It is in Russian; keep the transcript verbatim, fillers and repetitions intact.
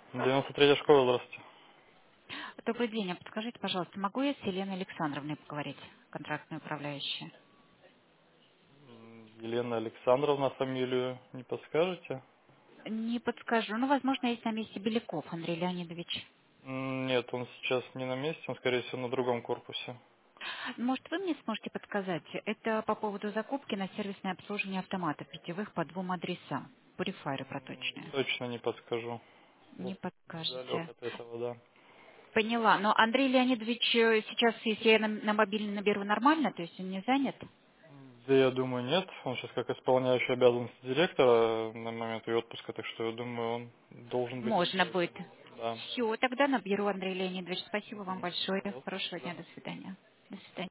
девяносто третья школа, здравствуйте. Добрый день. А подскажите, пожалуйста, могу я с Еленой Александровной поговорить, контрактной управляющей? М, Елена Александровна, фамилию не подскажете? Не подскажу. Ну, возможно, есть на месте Беляков Андрей Леонидович. М, Нет, он сейчас не на месте, он, скорее всего, на другом корпусе. Может, вы мне сможете подсказать? Это по поводу закупки на сервисное обслуживание автоматов питьевых по двум адресам. Purifier М, проточные. Точно не подскажу. Не Ну, далек подскажете. от этого, да. Поняла. Но Андрей Леонидович э, сейчас, если я на, на мобильный наберу, нормально? То есть он не занят? Да, я думаю, нет. Он сейчас как исполняющий обязанности директора на момент ее отпуска, так что я думаю, он должен быть на Можно связи. будет. Да. Все, тогда наберу Андрей Леонидович. Спасибо вам Мгм. большое. Пожалуйста, до Хорошего дня. свидания. До свидания. До свидания.